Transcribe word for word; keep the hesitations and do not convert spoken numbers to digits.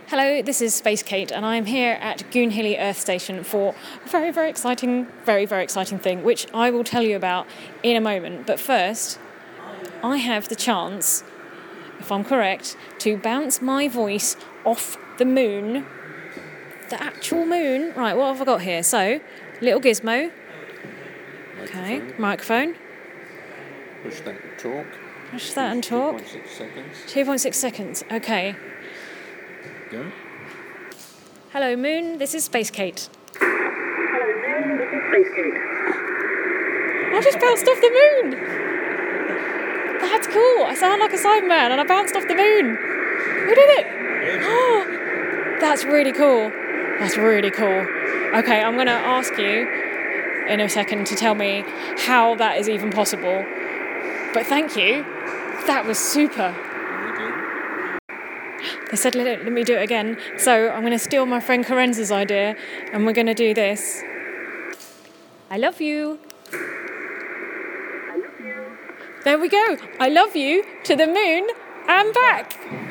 Hello, this is Space Kate, and I'm here at Goonhilly Earth Station for a very, very exciting, very, very exciting thing, which I will tell you about in a moment. But first, I have the chance, if I'm correct, to bounce my voice off the moon, the actual moon. Right, what have I got here? So, little gizmo. Okay, microphone. Push that and talk. Push that and talk. two point six seconds. two point six seconds, okay. Go. Hello, Moon. This is Space Kate. Hello, Moon. This is Space Kate. I just bounced off the moon. That's cool. I sound like a Cyberman, and I bounced off the moon. Who did it? Oh, that's really cool. That's really cool. Okay, I'm going to ask you in a second to tell me how that is even possible. But thank you. That was super. They said, let, it, let me do it again. So I'm going to steal my friend Karenza's idea, and we're going to do this. I love you. I love you. There we go. I love you to the moon and back.